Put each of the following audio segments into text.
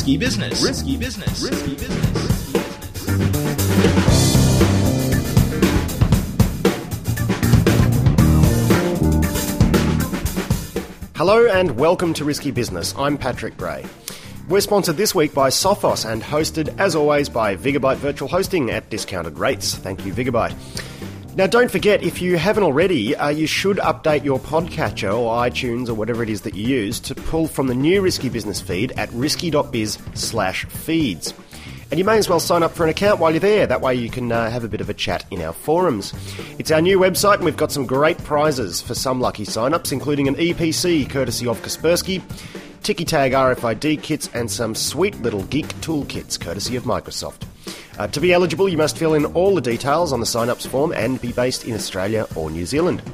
Risky business. Risky business. Risky business. Hello and welcome to Risky Business. I'm Patrick Gray. We're sponsored this week by Sophos and hosted, as always, by Vigabyte Virtual Hosting at discounted rates. Thank you, Vigabyte. Now, don't forget, if you haven't already, you should update your podcatcher or iTunes or whatever it is that you use to pull from the new Risky Business feed at risky.biz/feeds. And you may as well sign up for an account while you're there. That way you can have a bit of a chat in our forums. It's our new website and we've got some great prizes for some lucky sign-ups, including an EPC courtesy of Kaspersky, TikiTag RFID kits and some sweet little geek toolkits courtesy of Microsoft. To be eligible, you must fill in all the details on the sign-ups form and be based in Australia or New Zealand.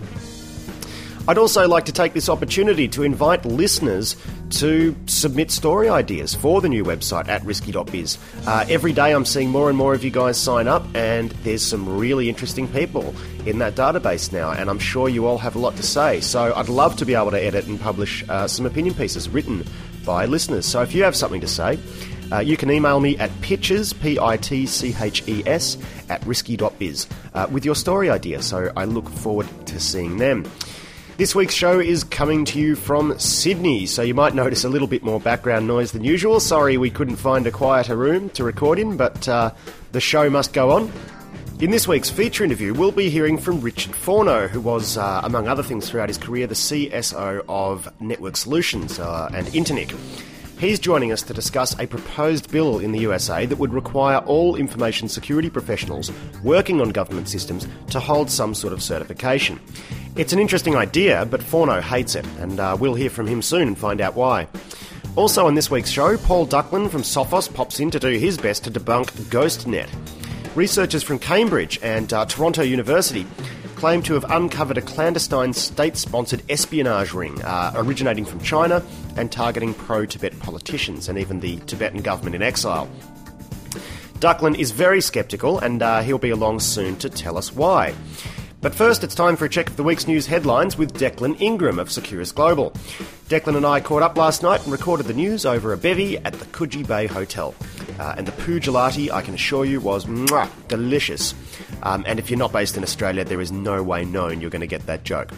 I'd also like to take this opportunity to invite listeners to submit story ideas for the new website at risky.biz. Every day I'm seeing more and more of you guys sign up, and there's some really interesting people in that database now, and I'm sure you all have a lot to say. So I'd love to be able to edit and publish some opinion pieces written by listeners. So if you have something to say, you can email me at pitches, P-I-T-C-H-E-S, at risky.biz with your story idea. So I look forward to seeing them. This week's show is coming to you from Sydney, so you might notice a little bit more background noise than usual. Sorry we couldn't find a quieter room to record in, but the show must go on. In this week's feature interview, we'll be hearing from Richard Forno, who was, among other things throughout his career, the CSO of Network Solutions and Internic. He's joining us to discuss a proposed bill in the USA that would require all information security professionals working on government systems to hold some sort of certification. It's an interesting idea, but Forno hates it, and we'll hear from him soon and find out why. Also on this week's show, Paul Ducklin from Sophos pops in to do his best to debunk GhostNet. Researchers from Cambridge and Toronto University claim to have uncovered a clandestine state-sponsored espionage ring originating from China and targeting pro-Tibet politicians and even the Tibetan government in exile. Ducklin is very sceptical, and he'll be along soon to tell us why. But first, it's time for a check of the week's news headlines with Declan Ingram of Securus Global. Declan and I caught up last night and recorded the news over a bevy at the Coogee Bay Hotel. And the poo gelati, I can assure you, was delicious. And if you're not based in Australia, there is no way known you're going to get that joke.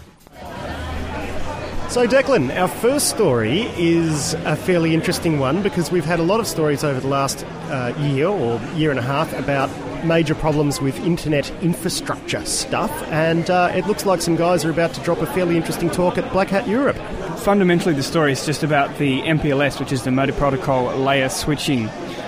So Declan, our first story is a fairly interesting one because we've had a lot of stories over the last year or year and a half about major problems with internet infrastructure stuff, and it looks like some guys are about to drop a fairly interesting talk at Black Hat Europe. Fundamentally, the story is just about the MPLS, which is the multi-protocol layer switching.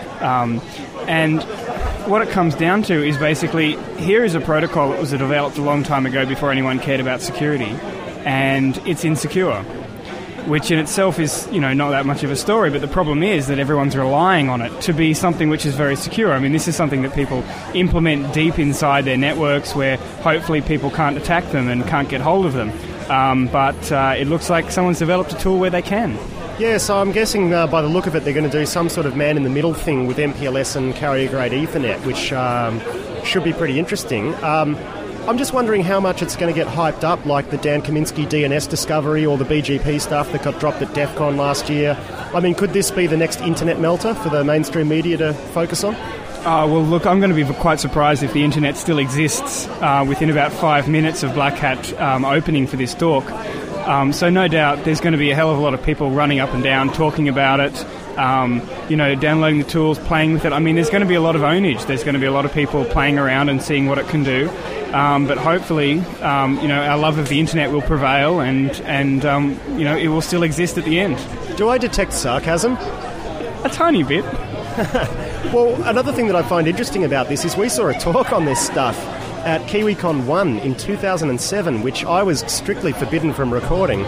And what it comes down to is basically, here is a protocol that was developed a long time ago before anyone cared about security, and it's insecure, which in itself is, not that much of a story, but the problem is that everyone's relying on it to be something which is very secure. I mean, this is something that people implement deep inside their networks where hopefully people can't attack them and can't get hold of them. But it looks like someone's developed a tool where they can. Yeah, so I'm guessing by the look of it, they're going to do some sort of man-in-the-middle thing with MPLS and carrier-grade Ethernet, which should be pretty interesting. I'm just wondering how much it's going to get hyped up, like the Dan Kaminsky DNS discovery or the BGP stuff that got dropped at DEF CON last year. I mean, could this be the next internet melter for the mainstream media to focus on? Well, look, I'm going to be quite surprised if the internet still exists within about 5 minutes of Black Hat opening for this talk. So no doubt there's going to be a hell of a lot of people running up and down, talking about it, downloading the tools, playing with it. I mean, there's going to be a lot of ownage. There's going to be a lot of people playing around and seeing what it can do. But hopefully, our love of the internet will prevail and it will still exist at the end. Do I detect sarcasm? A tiny bit. Well, another thing that I find interesting about this is we saw a talk on this stuff at KiwiCon 1 in 2007, which I was strictly forbidden from recording.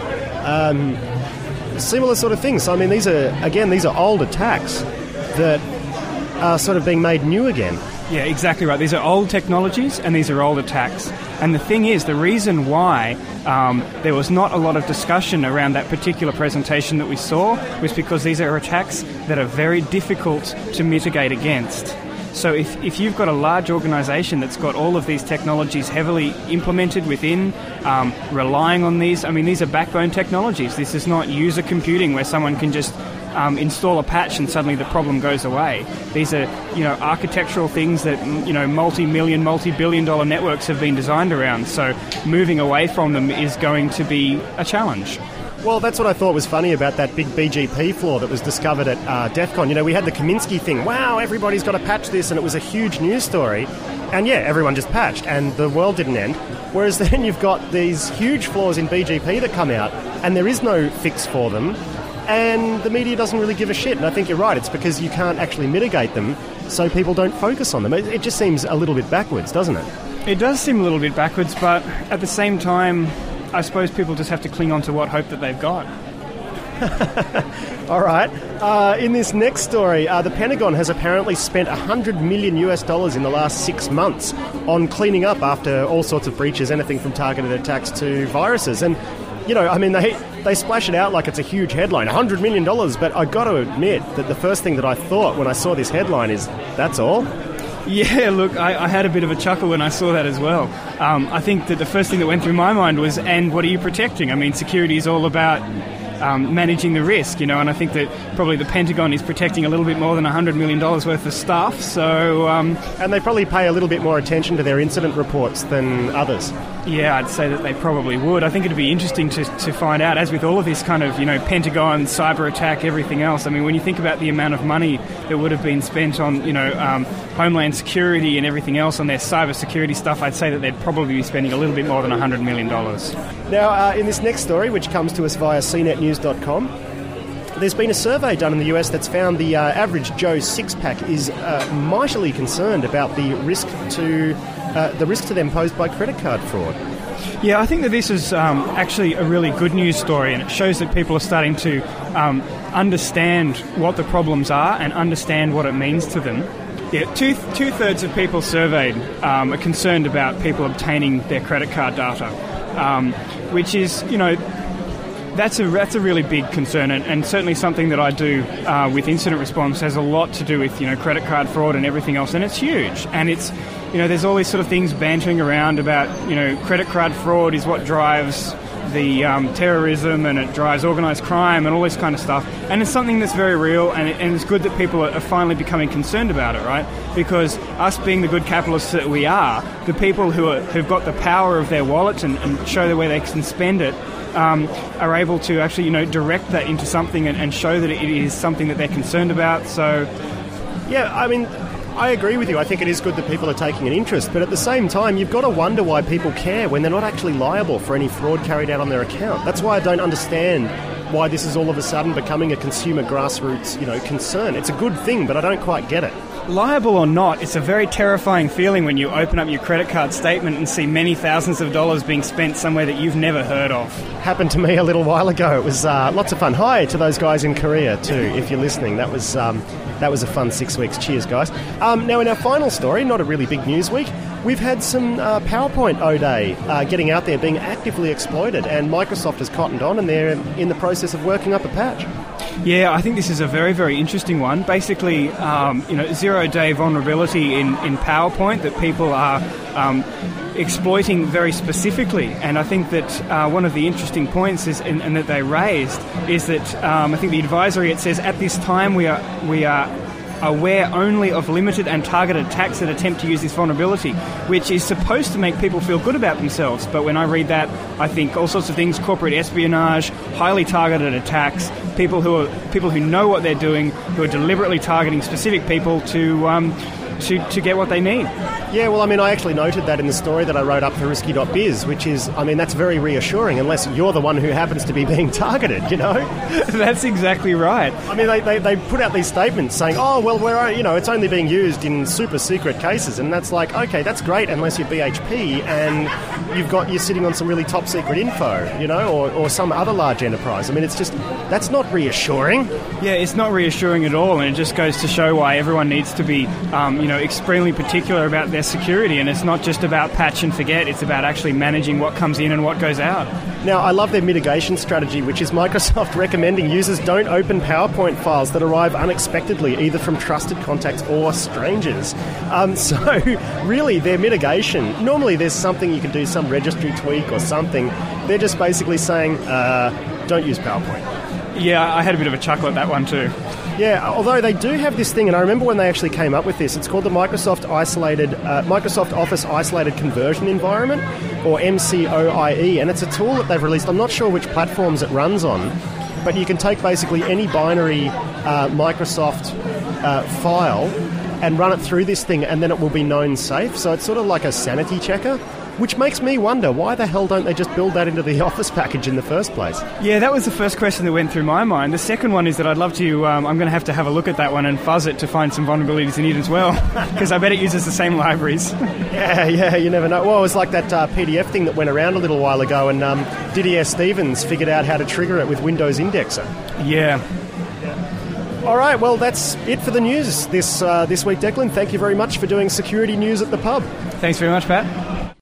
Similar sort of things. So, I mean, these are old attacks that are sort of being made new again. Yeah, exactly right. These are old technologies and these are old attacks. And the thing is, the reason why there was not a lot of discussion around that particular presentation that we saw was because these are attacks that are very difficult to mitigate against. So if you've got a large organisation that's got all of these technologies heavily implemented within, relying on these, I mean, these are backbone technologies. This is not user computing where someone can just install a patch and suddenly the problem goes away. These are, architectural things that, multi-million, multi-billion-dollar networks have been designed around. So moving away from them is going to be a challenge. Well, that's what I thought was funny about that big BGP flaw that was discovered at DEF CON. We had the Kaminsky thing. Wow, everybody's got to patch this, and it was a huge news story. And yeah, everyone just patched, and the world didn't end. Whereas then you've got these huge flaws in BGP that come out, and there is no fix for them, and the media doesn't really give a shit. And I think you're right, it's because you can't actually mitigate them, so people don't focus on them. It just seems a little bit backwards, doesn't it? It does seem a little bit backwards, but at the same time, I suppose people just have to cling on to what hope that they've got. All right. In this next story, the Pentagon has apparently spent $100 million in the last 6 months on cleaning up after all sorts of breaches, anything from targeted attacks to viruses. And, they splash it out like it's a huge headline, $100 million, but I got to admit that the first thing that I thought when I saw this headline is, that's all? Yeah, look, I had a bit of a chuckle when I saw that as well. I think that the first thing that went through my mind was, and what are you protecting? I mean, security is all about managing the risk, and I think that probably the Pentagon is protecting a little bit more than $100 million worth of stuff, so... and they probably pay a little bit more attention to their incident reports than others. Yeah, I'd say that they probably would. I think it'd be interesting to find out, as with all of this kind of, Pentagon, cyber attack, everything else. I mean, when you think about the amount of money that would have been spent on, Homeland Security and everything else on their cyber security stuff, I'd say that they'd probably be spending a little bit more than $100 million. Now, in this next story, which comes to us via cnetnews.com, there's been a survey done in the US that's found the average Joe six-pack is mightily concerned about the risk to them posed by credit card fraud. Yeah, I think that this is actually a really good news story, and it shows that people are starting to understand what the problems are and understand what it means to them. Yeah, two-thirds of people surveyed are concerned about people obtaining their credit card data, which is, that's a really big concern, and certainly something that I do with incident response has a lot to do with, credit card fraud and everything else, and it's huge. And it's, there's all these sort of things bantering around about, credit card fraud is what drives the terrorism, and it drives organised crime and all this kind of stuff. And it's something that's very real, and it's good that people are finally becoming concerned about it, right? Because us being the good capitalists that we are, the people who've got the power of their wallets and show the way they can spend it, are able to actually, direct that into something and show that it is something that they're concerned about. So, yeah, I mean, I agree with you. I think it is good that people are taking an interest, but at the same time, you've got to wonder why people care when they're not actually liable for any fraud carried out on their account. That's why I don't understand why this is all of a sudden becoming a consumer grassroots, concern. It's a good thing, but I don't quite get it. Liable or not, it's a very terrifying feeling when you open up your credit card statement and see many thousands of dollars being spent somewhere that you've never heard of. Happened to me a little while ago. It was lots of fun. Hi to those guys in Korea too, if you're listening. That was a fun 6 weeks. Cheers, guys. Now, in our final story, not a really big news week, we've had some PowerPoint O-Day getting out there, being actively exploited, and Microsoft has cottoned on, and they're in the process of working up a patch. Yeah, I think this is a very, very interesting one. Basically, zero-day vulnerability in PowerPoint that people are exploiting very specifically. And I think that one of the interesting points is, and that they raised, is that I think the advisory, it says, at this time we are aware only of limited and targeted attacks that attempt to use this vulnerability, which is supposed to make people feel good about themselves. But when I read that, I think all sorts of things: corporate espionage, highly targeted attacks, people who know what they're doing, who are deliberately targeting specific people to get what they need. Yeah, well, I mean, I actually noted that in the story that I wrote up for Risky.biz, which is, I mean, that's very reassuring, unless you're the one who happens to be being targeted, That's exactly right. I mean, they put out these statements saying, oh, well, it's only being used in super secret cases, and that's like, okay, that's great, unless you're BHP and you're sitting on some really top secret info, or some other large enterprise. I mean, it's just, that's not reassuring. Yeah, it's not reassuring at all, and it just goes to show why everyone needs to be, extremely particular about their security, and it's not just about patch and forget, it's about actually managing what comes in and what goes out. Now, I love their mitigation strategy, which is Microsoft recommending users don't open PowerPoint files that arrive unexpectedly, either from trusted contacts or strangers. So, really, their mitigation, normally there's something you can do, some registry tweak or something. They're just basically saying, don't use PowerPoint. Yeah, I had a bit of a chuckle at that one too. Yeah, although they do have this thing, and I remember when they actually came up with this, it's called the Microsoft Office Isolated Conversion Environment, or MCOIE, and it's a tool that they've released. I'm not sure which platforms it runs on, but you can take basically any binary Microsoft file and run it through this thing, and then it will be known safe. So it's sort of like a sanity checker, which makes me wonder, why the hell don't they just build that into the Office package in the first place? Yeah, that was the first question that went through my mind. The second one is that I'd love to, I'm going to have a look at that one and fuzz it to find some vulnerabilities in it as well, because I bet it uses the same libraries. Yeah, you never know. Well, it was like that PDF thing that went around a little while ago, and Didier Stevens figured out how to trigger it with Windows Indexer. Yeah. All right, well, that's it for the news this week, Declan. Thank you very much for doing security news at the pub. Thanks very much, Pat.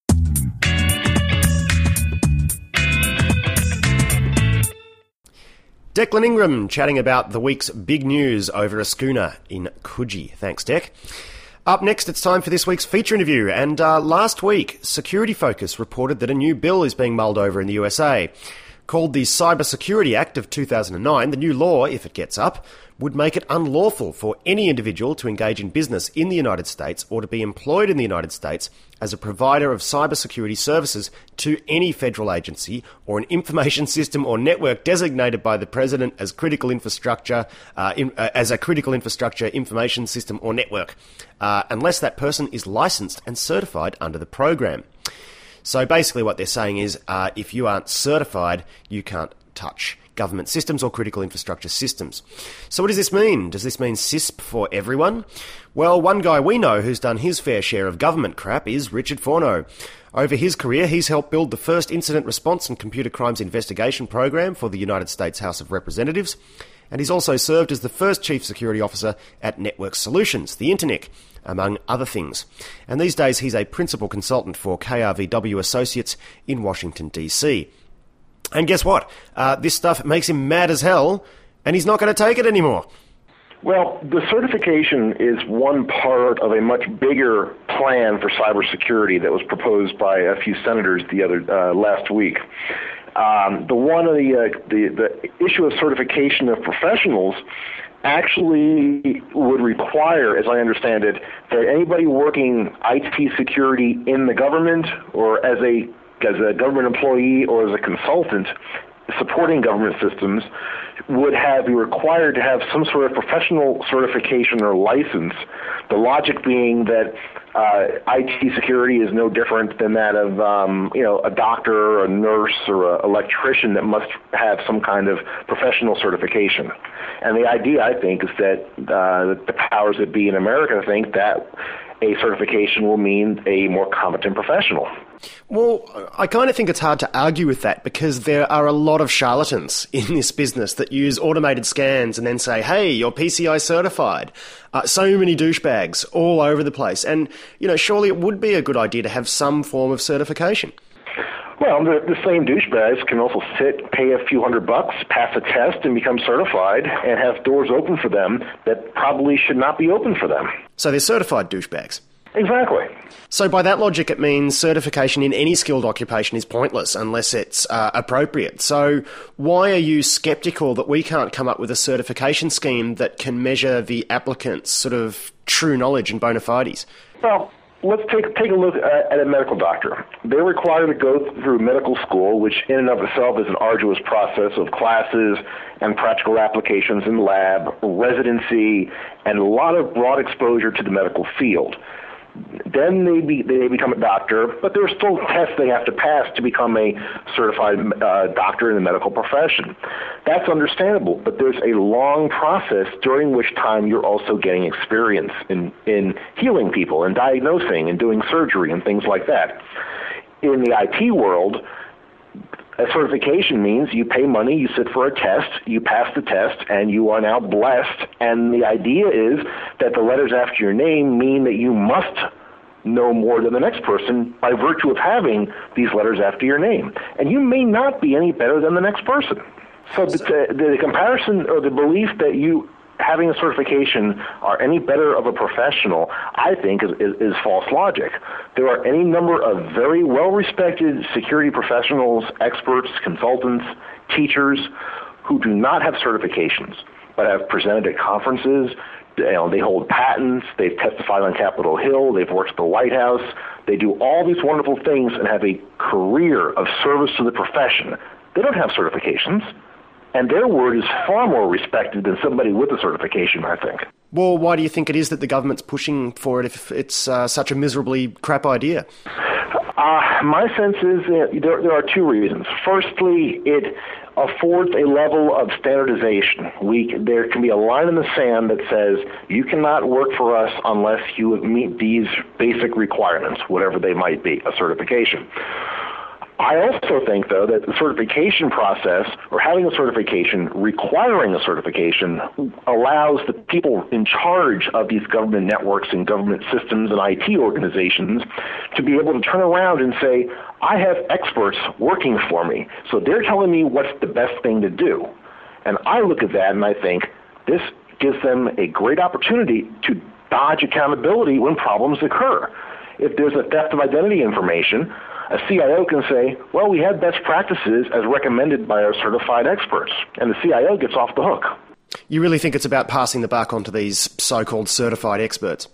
Declan Ingram chatting about the week's big news over a schooner in Coogee. Thanks, Dec. Up next, it's time for this week's feature interview. And last week, Security Focus reported that a new bill is being mulled over in the USA. Called the Cybersecurity Act of 2009, the new law, if it gets up, would make it unlawful for any individual to engage in business in the United States or to be employed in the United States as a provider of cybersecurity services to any federal agency or an information system or network designated by the President as critical infrastructure, as a critical infrastructure, information system or network, unless that person is licensed and certified under the program. So basically what they're saying is if you aren't certified, you can't touch government systems or critical infrastructure systems. So what does this mean? Does this mean CISP for everyone? Well, one guy we know who's done his fair share of government crap is Richard Forno. Over his career, he's helped build the first incident response and computer crimes investigation program for the United States House of Representatives, and he's also served as the first Chief Security Officer at Network Solutions, the Internet, among other things. And these days he's a principal consultant for KRVW Associates in Washington, D.C. And guess what? This stuff makes him mad as hell, and he's not going to take it anymore. Well, the certification is one part of a much bigger plan for cybersecurity that was proposed by a few senators last week. The issue of certification of professionals actually would require, as I understand it, that anybody working IT security in the government or as a government employee or as a consultant supporting government systems would be required to have some sort of professional certification or license. The logic being that IT security is no different than that of a doctor or a nurse or an electrician that must have some kind of professional certification. And the idea, I think, is that the powers that be in America think that a certification will mean a more competent professional. Well, I kind of think it's hard to argue with that because there are a lot of charlatans in this business that use automated scans and then say, hey, you're PCI certified. So many douchebags all over the place. And, surely it would be a good idea to have some form of certification. Well, the same douchebags can also pay a few $100, pass a test, and become certified and have doors open for them that probably should not be open for them. So they're certified douchebags. Exactly. So by that logic, it means certification in any skilled occupation is pointless unless it's appropriate. So why are you sceptical that we can't come up with a certification scheme that can measure the applicant's sort of true knowledge and bona fides? Well, let's take a look at a medical doctor. They're required to go through medical school, which in and of itself is an arduous process of classes and practical applications in lab, residency, and a lot of broad exposure to the medical field. Then they become a doctor, but there are still tests they have to pass to become a certified doctor in the medical profession. That's understandable, but there's a long process during which time you're also getting experience in healing people and diagnosing and doing surgery and things like that. In the IT world, a certification means you pay money, you sit for a test, you pass the test, and you are now blessed. And the idea is that the letters after your name mean that you must know more than the next person by virtue of having these letters after your name. And you may not be any better than the next person. So the comparison or the belief that you having a certification are any better of a professional, I think, is false logic. There are any number of very well-respected security professionals, experts, consultants, teachers, who do not have certifications but have presented at conferences. They hold patents, they've testified on Capitol Hill, they've worked at the White House, they do all these wonderful things and have a career of service to the profession. They don't have certifications, and their word is far more respected than somebody with a certification, I think. Well, why do you think it is that the government's pushing for it if it's such a miserably crap idea? My sense is there are two reasons. Firstly, it affords a level of standardization. There can be a line in the sand that says you cannot work for us unless you meet these basic requirements, whatever they might be, a certification. I also think, though, that the certification process, or having a certification, requiring a certification, allows the people in charge of these government networks and government systems and IT organizations to be able to turn around and say, I have experts working for me, so they're telling me what's the best thing to do. And I look at that and I think this gives them a great opportunity to dodge accountability when problems occur. If there's a theft of identity information, a CIO can say, well, we had best practices as recommended by our certified experts, and the CIO gets off the hook. You really think it's about passing the buck on to these so-called certified experts?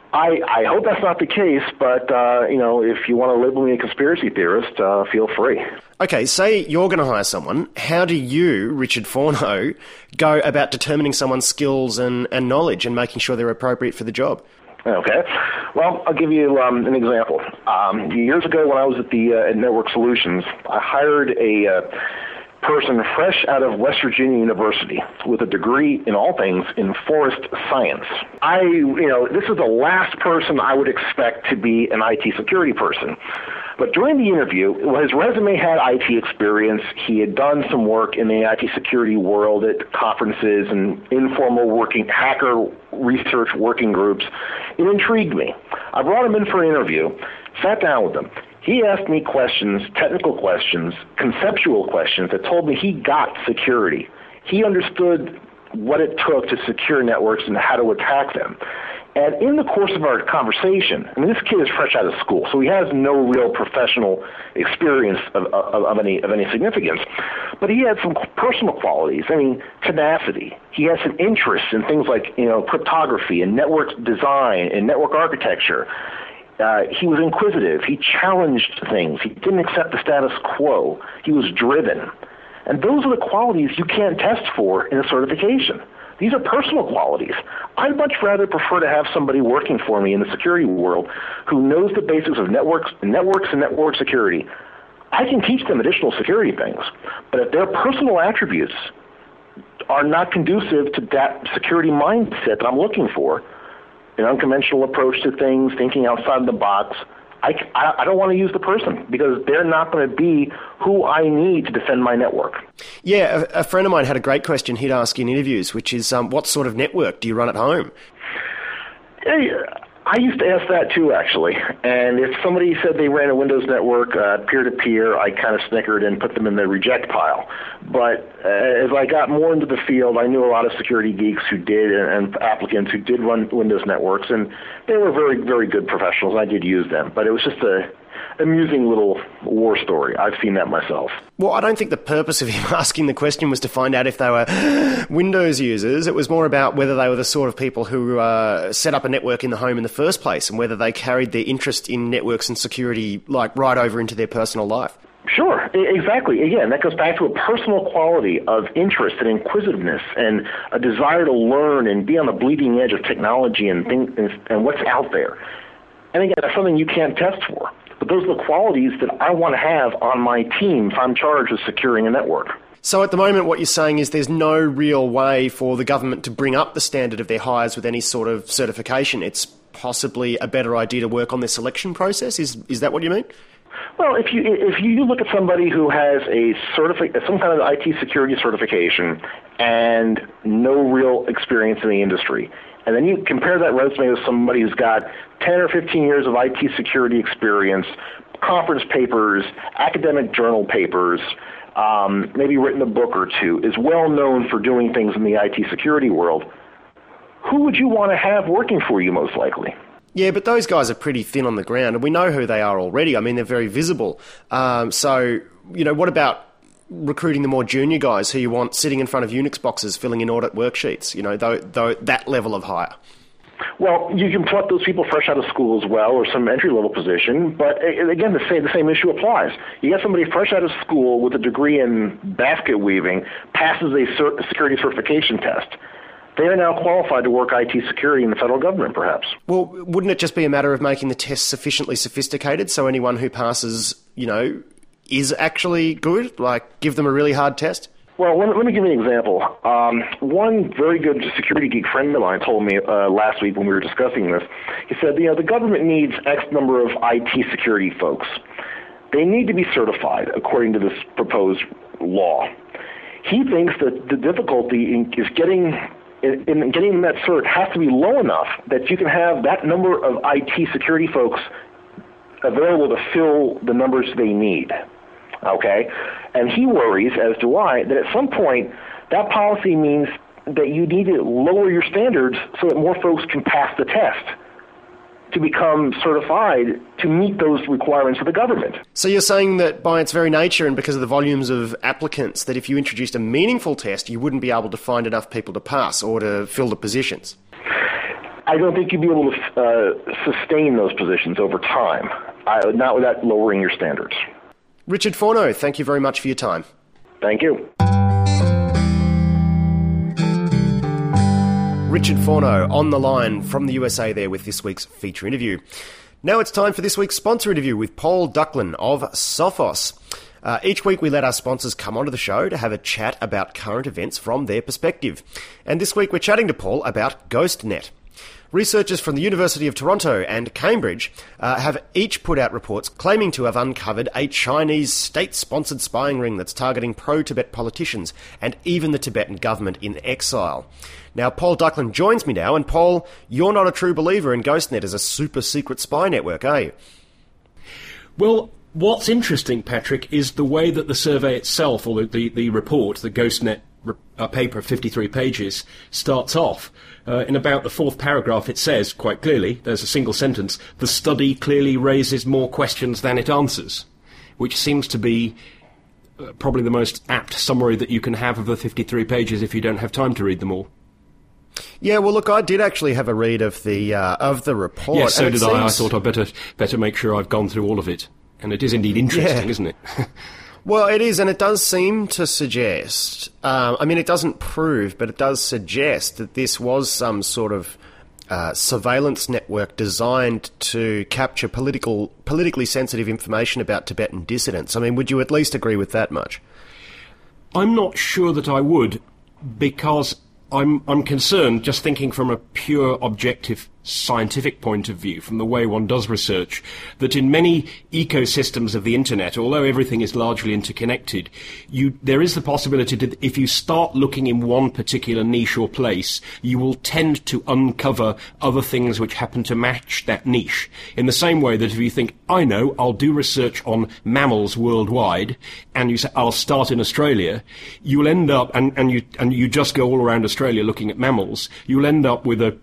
I hope that's not the case, but, if you want to label me a conspiracy theorist, feel free. Okay, say you're going to hire someone. How do you, Richard Forno, go about determining someone's skills and knowledge and making sure they're appropriate for the job? Okay. Well, I'll give you an example. Years ago when I was at Network Solutions, I hired a person fresh out of West Virginia University with a degree in all things in forest science. This is the last person I would expect to be an IT security person. But during the interview, his resume had IT experience. He had done some work in the IT security world at conferences and informal hacker research working groups. It intrigued me. I brought him in for an interview, sat down with him. He asked me questions, technical questions, conceptual questions that told me he got security. He understood what it took to secure networks and how to attack them. And in the course of our conversation, this kid is fresh out of school, so he has no real professional experience of any significance. But he had some personal qualities. Tenacity. He has some interests in things like, cryptography and network design and network architecture. He was inquisitive. He challenged things. He didn't accept the status quo. He was driven. And those are the qualities you can't test for in a certification. These are personal qualities. I'd much rather prefer to have somebody working for me in the security world who knows the basics of networks and network security. I can teach them additional security things, but if their personal attributes are not conducive to that security mindset that I'm looking for, an unconventional approach to things, thinking outside the box, I don't want to use the person because they're not going to be who I need to defend my network. Yeah, a friend of mine had a great question he'd ask in interviews, which is, what sort of network do you run at home? I used to ask that too, actually. And if somebody said they ran a Windows network peer-to-peer, I kind of snickered and put them in the reject pile. But as I got more into the field, I knew a lot of security geeks who did and applicants who did run Windows networks, and they were very, very good professionals. I did use them, but it was just a amusing little war story. I've seen that myself. Well, I don't think the purpose of him asking the question was to find out if they were Windows users. It was more about whether they were the sort of people who set up a network in the home in the first place and whether they carried their interest in networks and security right over into their personal life. Sure, exactly. Again, that goes back to a personal quality of interest and inquisitiveness and a desire to learn and be on the bleeding edge of technology and what's out there. And again, that's something you can't test for. But those are the qualities that I want to have on my team if I'm charged with securing a network. So at the moment, what you're saying is there's no real way for the government to bring up the standard of their hires with any sort of certification. It's possibly a better idea to work on their selection process. Is that what you mean? Well, if you look at somebody who has some kind of IT security certification and no real experience in the industry, and then you compare that resume with somebody who's got 10 or 15 years of IT security experience, conference papers, academic journal papers, maybe written a book or two, is well known for doing things in the IT security world, who would you want to have working for you most likely? Yeah, but those guys are pretty thin on the ground, and we know who they are already. I mean, they're very visible. So, what about recruiting the more junior guys who you want sitting in front of Unix boxes filling in audit worksheets, though that level of hire? Well, you can plot those people fresh out of school as well, or some entry-level position. But again, the same issue applies. You get somebody fresh out of school with a degree in basket weaving, passes a security certification test. They are now qualified to work IT security in the federal government, perhaps. Well, wouldn't it just be a matter of making the test sufficiently sophisticated so anyone who passes, is actually good? Like, give them a really hard test? Well, let me give you an example. One very good security geek friend of mine told me last week when we were discussing this, he said, the government needs X number of IT security folks. They need to be certified according to this proposed law. He thinks that the difficulty is getting that cert has to be low enough that you can have that number of IT security folks available to fill the numbers they need. Okay? And he worries, as do I, that at some point that policy means that you need to lower your standards so that more folks can pass the test to become certified to meet those requirements of the government. So you're saying that by its very nature and because of the volumes of applicants, that if you introduced a meaningful test, you wouldn't be able to find enough people to pass or to fill the positions? I don't think you'd be able to sustain those positions over time, not without lowering your standards. Richard Forno, thank you very much for your time. Thank you. Richard Forno on the line from the USA there with this week's feature interview. Now it's time for this week's sponsor interview with Paul Ducklin of Sophos. Each week we let our sponsors come onto the show to have a chat about current events from their perspective. And this week we're chatting to Paul about GhostNet. Researchers from the University of Toronto and Cambridge have each put out reports claiming to have uncovered a Chinese state-sponsored spying ring that's targeting pro-Tibet politicians and even the Tibetan government in exile. Now, Paul Ducklin joins me now, and Paul, you're not a true believer in GhostNet as a super-secret spy network, are you? Well, what's interesting, Patrick, is the way that the survey itself, or the report, the GhostNet paper of 53 pages, starts off. In about the fourth paragraph, it says, quite clearly, there's a single sentence, the study clearly raises more questions than it answers, which seems to be probably the most apt summary that you can have of the 53 pages if you don't have time to read them all. Yeah, well, look, I did actually have a read of the report. Yes, so did I. I thought I'd better make sure I've gone through all of it. And it is indeed interesting, isn't it? Well, it is, and it does seem to suggest, it doesn't prove, but it does suggest that this was some sort of surveillance network designed to capture politically sensitive information about Tibetan dissidents. I mean, would you at least agree with that much? I'm not sure that I would, because I'm concerned, just thinking from a pure objective scientific point of view, from the way one does research, that in many ecosystems of the internet, although everything is largely interconnected, there is the possibility that if you start looking in one particular niche or place, you will tend to uncover other things which happen to match that niche. In the same way that if you think, I'll do research on mammals worldwide, and you say, I'll start in Australia, you'll end up, and you just go all around Australia looking at mammals, you'll end up with a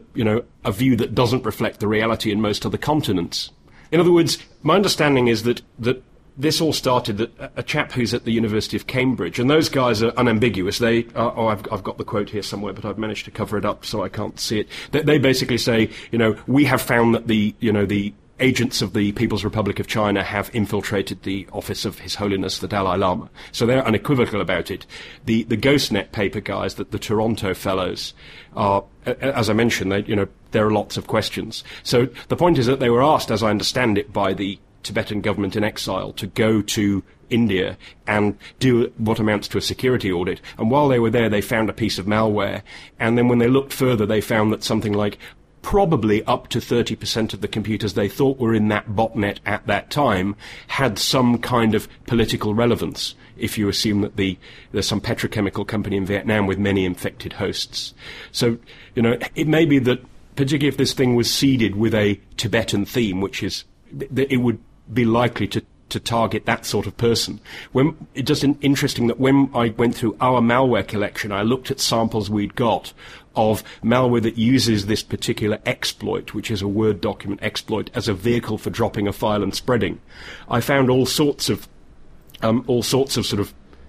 view that doesn't reflect the reality in most other continents. In other words, my understanding is that this all started that a chap who's at the University of Cambridge, and those guys are unambiguous. They I've got the quote here somewhere, but I've managed to cover it up so I can't see it. They basically say, we have found that the agents of the People's Republic of China have infiltrated the office of His Holiness the Dalai Lama. So they're unequivocal about it. The GhostNet paper guys, the Toronto fellows, are, as I mentioned, there are lots of questions. So the point is that they were asked, as I understand it, by the Tibetan government in exile to go to India and do what amounts to a security audit. And while they were there, they found a piece of malware. And then when they looked further, they found that something like probably up to 30% of the computers they thought were in that botnet at that time had some kind of political relevance, if you assume that there's some petrochemical company in Vietnam with many infected hosts. So, it may be that, particularly if this thing was seeded with a Tibetan theme, which is, it would be likely to target that sort of person. It's just interesting that when I went through our malware collection, I looked at samples we'd got of malware that uses this particular exploit, which is a Word document exploit, as a vehicle for dropping a file and spreading. I found all sorts of sort of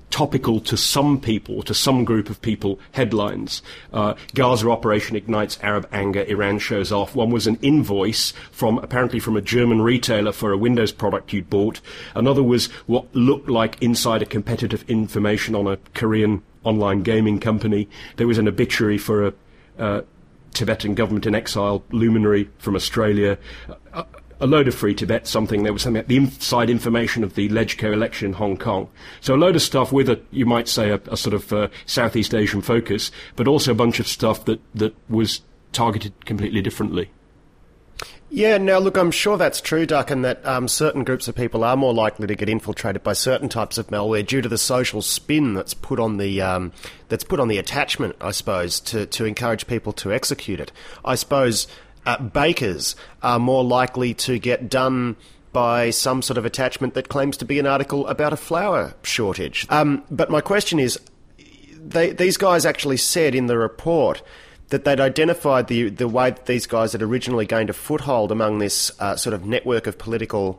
topical to some people, to some group of people, headlines. Gaza operation ignites Arab anger, Iran shows off. One was an invoice apparently from a German retailer for a Windows product you'd bought. Another was what looked like insider competitive information on a Korean online gaming company. There was an obituary for a Tibetan government in exile luminary from Australia. A load of Free Tibet, there was something, the inside information of the LegCo election in Hong Kong. So a load of stuff with you might say, a sort of Southeast Asian focus, but also a bunch of stuff that was targeted completely differently. Yeah, now look, I'm sure that's true, Duck, and that certain groups of people are more likely to get infiltrated by certain types of malware due to the social spin that's put on the attachment, I suppose, to encourage people to execute it. I suppose bakers are more likely to get done by some sort of attachment that claims to be an article about a flour shortage. But my question is, these guys actually said in the report that they'd identified the way that these guys had originally gained a foothold among this sort of network of political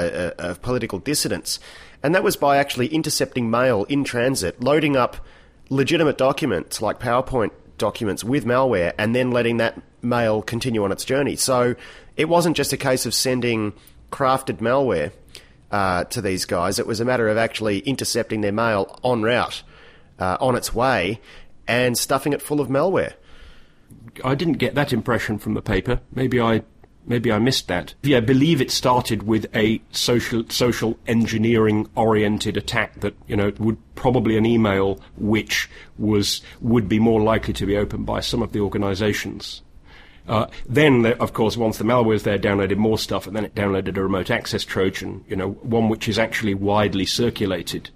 dissidents, and that was by actually intercepting mail in transit, loading up legitimate documents like PowerPoint documents with malware, and then letting that mail continue on its journey. So it wasn't just a case of sending crafted malware to these guys. It was a matter of actually intercepting their mail en route, on its way, and stuffing it full of malware. I didn't get that impression from the paper. Maybe I missed that. Yeah, I believe it started with a social engineering-oriented attack that, would probably an email which would be more likely to be opened by some of the organisations. Then, of course, once the malware was there, downloaded more stuff, and then it downloaded a remote access Trojan, one which is actually widely circulated.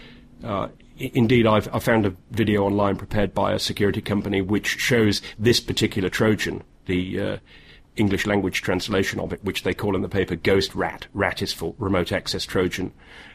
Indeed, I found a video online prepared by a security company which shows this particular Trojan, the English language translation of it, which they call in the paper Ghost Rat. Rat is for remote access Trojan.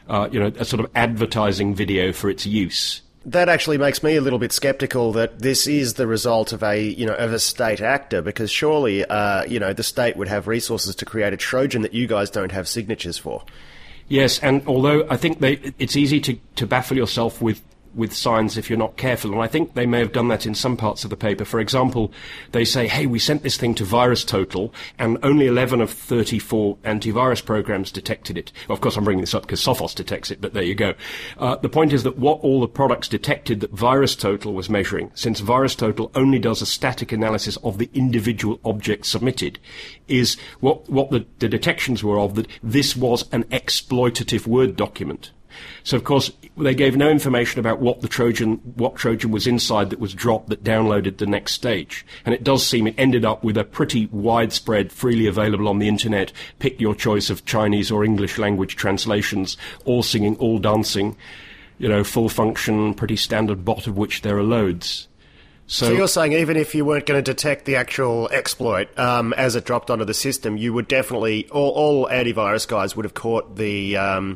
A sort of advertising video for its use. That actually makes me a little bit sceptical that this is the result of a state actor, because surely, the state would have resources to create a Trojan that you guys don't have signatures for. Yes, and although I think it's easy to baffle yourself with signs if you're not careful, and I think they may have done that in some parts of the paper. For example, they say, hey, we sent this thing to VirusTotal, and only 11 of 34 antivirus programs detected it. Well, of course, I'm bringing this up because Sophos detects it, but there you go. The point is that what all the products detected that VirusTotal was measuring, since VirusTotal only does a static analysis of the individual object submitted, is what the detections were of that this was an exploitative Word document. So, of course, they gave no information about what Trojan was inside that was dropped that downloaded the next stage. And it does seem it ended up with a pretty widespread, freely available on the internet, pick your choice of Chinese or English language translations, all singing, all dancing, full function, pretty standard bot of which there are loads. So you're saying even if you weren't going to detect the actual exploit as it dropped onto the system, you would definitely, all antivirus guys would have caught the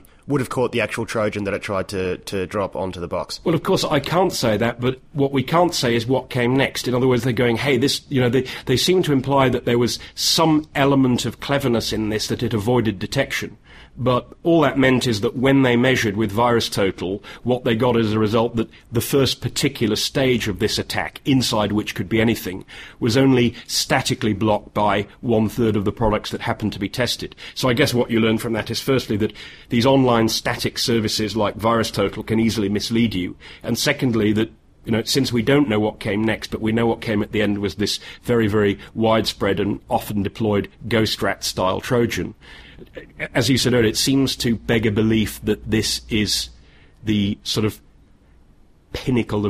actual Trojan that it tried to drop onto the box. Well, of course, I can't say that, but what we can't say is what came next. In other words, they're going, hey, this, they seem to imply that there was some element of cleverness in this, that it avoided detection. But all that meant is that when they measured with VirusTotal, what they got as a result that the first particular stage of this attack, inside which could be anything, was only statically blocked by 1/3 of the products that happened to be tested. So I guess what you learn from that is firstly that these online static services like VirusTotal can easily mislead you, and secondly that since we don't know what came next, but we know what came at the end was this very, very widespread and often deployed Ghost Rat-style Trojan. As you said earlier, it seems to beg a belief that this is the sort of pinnacle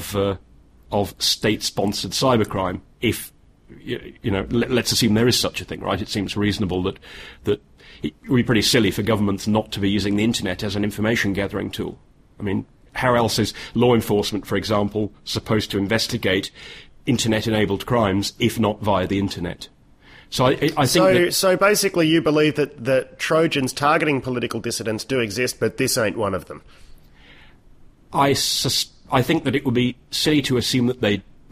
of state-sponsored cybercrime. If let's assume there is such a thing, right? It seems reasonable that it would be pretty silly for governments not to be using the internet as an information gathering tool. I mean, how else is law enforcement, for example, supposed to investigate internet-enabled crimes if not via the internet? So I think So basically you believe that Trojans targeting political dissidents do exist, but this ain't one of them? I think that it would be silly to assume that they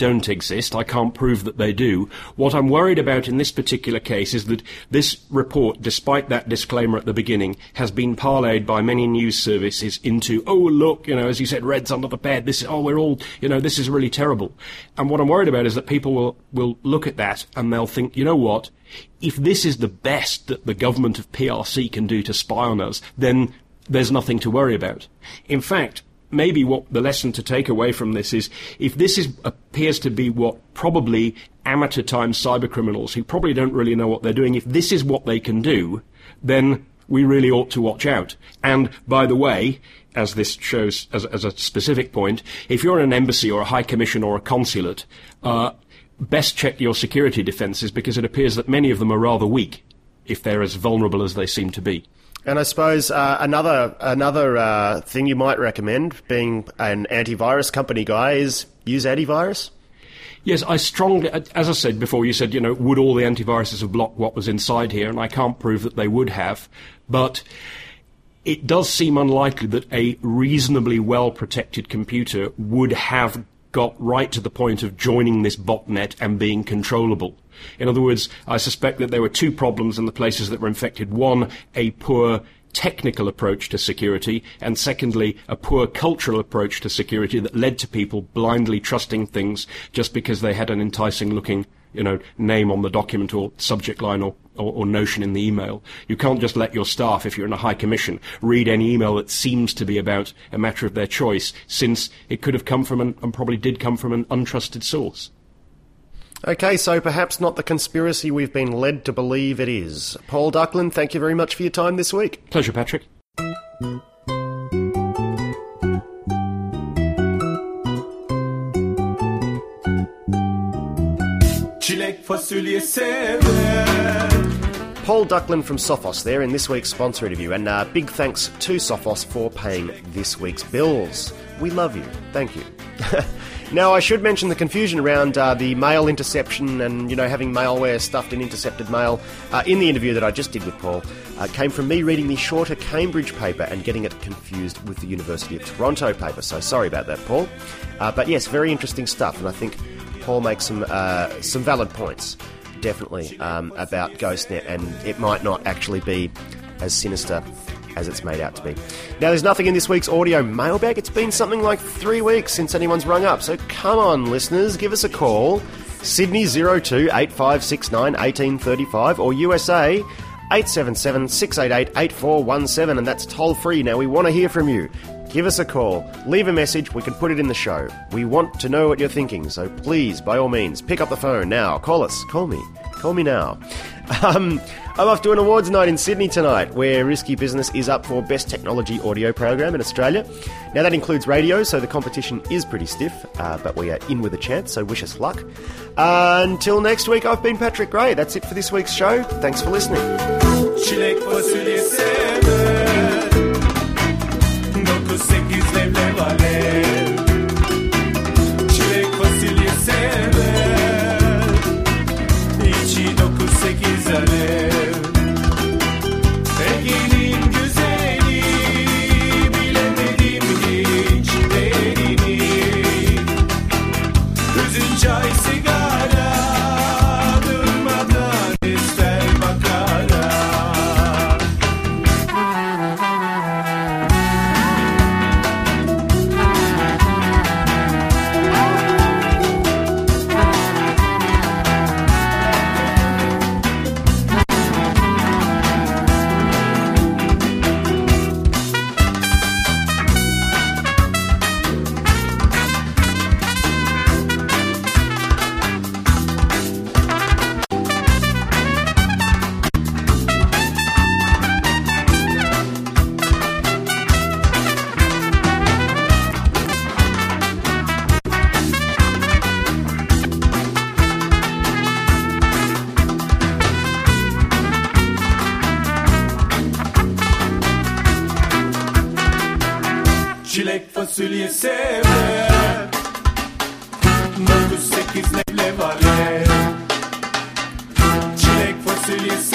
don't exist. I can't prove that they do. What I'm worried about in this particular case is that this report, despite that disclaimer at the beginning, has been parlayed by many news services into, oh, look, as you said, red's under the bed. This is really terrible. And what I'm worried about is that people will look at that and they'll think, you know what? If this is the best that the government of PRC can do to spy on us, then there's nothing to worry about. In fact, maybe what the lesson to take away from this is, if this appears to be what probably amateur-time cybercriminals who probably don't really know what they're doing, if this is what they can do, then we really ought to watch out. And, by the way, as this shows as a specific point, if you're in an embassy or a high commission or a consulate, best check your security defences, because it appears that many of them are rather weak, if they're as vulnerable as they seem to be. And I suppose another thing you might recommend, being an antivirus company guy, is use antivirus? Yes, I strongly, as I said before, you said, would all the antiviruses have blocked what was inside here? And I can't prove that they would have. But it does seem unlikely that a reasonably well-protected computer would have got right to the point of joining this botnet and being controllable. In other words, I suspect that there were two problems in the places that were infected. One, a poor technical approach to security, and secondly, a poor cultural approach to security that led to people blindly trusting things just because they had an enticing-looking, name on the document or subject line or notion in the email. You can't just let your staff, if you're in a high commission, read any email that seems to be about a matter of their choice, since it could have come from and probably did come from an untrusted source. Okay, so perhaps not the conspiracy we've been led to believe it is. Paul Ducklin, thank you very much for your time this week. Pleasure, Patrick. Paul Ducklin from Sophos there in this week's sponsor interview, and big thanks to Sophos for paying this week's bills. We love you. Thank you. Now, I should mention the confusion around the mail interception and, having malware stuffed in intercepted mail in the interview that I just did with Paul came from me reading the shorter Cambridge paper and getting it confused with the University of Toronto paper. So sorry about that, Paul. But yes, very interesting stuff, and I think Paul makes some valid points, definitely, about GhostNet, and it might not actually be as sinister as it's made out to be. Now, there's nothing in this week's audio mailbag. It's been something like 3 weeks since anyone's rung up, so come on, listeners, give us a call. Sydney 02 8569 1835 or USA 877 688 8417, and that's toll free. Now, we want to hear from you. Give us a call, leave a message, we can put it in the show. We want to know what you're thinking, so please, by all means, pick up the phone now. Call us. Call me now. I'm off to an awards night in Sydney tonight, where Risky Business is up for Best Technology Audio Program in Australia. Now, that includes radio, so the competition is pretty stiff, but we are in with a chance, so wish us luck. Until next week, I've been Patrick Gray. That's it for this week's show. Thanks for listening. Çilek fasulye sever, 9-8 levle alev. Çilek fasulye sever, içi 9-8 alev. Ege'nin güzeli, bilemedim hiç derini. Üzün çay sigara, durmadan ister bakara. Çilek fasulye sever, 9-8 levle alev. Çilek fasulye